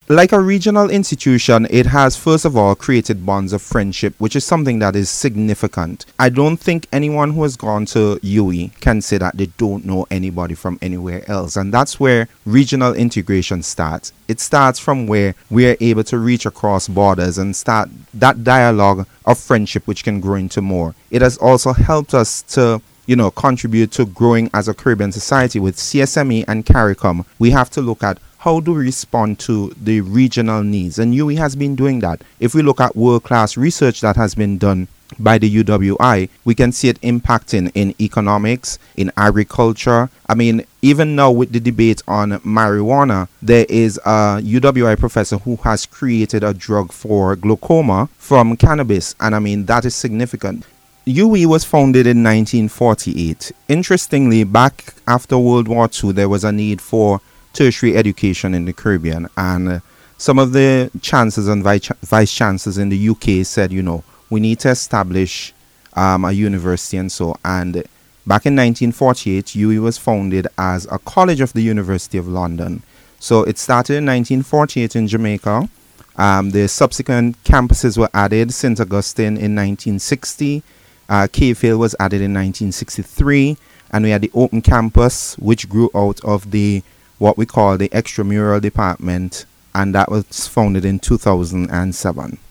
Like a regional institution, it has first of all created bonds of friendship, which is something that is significant. I don't think anyone who has gone to UWI can say that they don't know anybody from anywhere else. And that's where regional integration starts. It starts from where we are able to reach across borders and start that dialogue of friendship, which can grow into more. It has also helped us to contribute to growing as a Caribbean society with CSME and CARICOM. We have to look at how do we respond to the regional needs? And UWI has been doing that. If we look at world-class research that has been done by the UWI, we can see it impacting in economics, in agriculture. I mean, even now with the debate on marijuana, there is a UWI professor who has created a drug for glaucoma from cannabis. And I mean, that is significant. UWI was founded in 1948. Interestingly, back after World War II, there was a need for tertiary education in the Caribbean, and some of the chancellors and vice chancellors in the UK said, we need to establish a university and back in 1948, UWI was founded as a college of the University of London. So it started in 1948 in Jamaica. The subsequent campuses were added. St. Augustine in 1960. Cave Hill was added in 1963, and we had the Open Campus, which grew out of what we call the extramural department, and that was founded in 2007.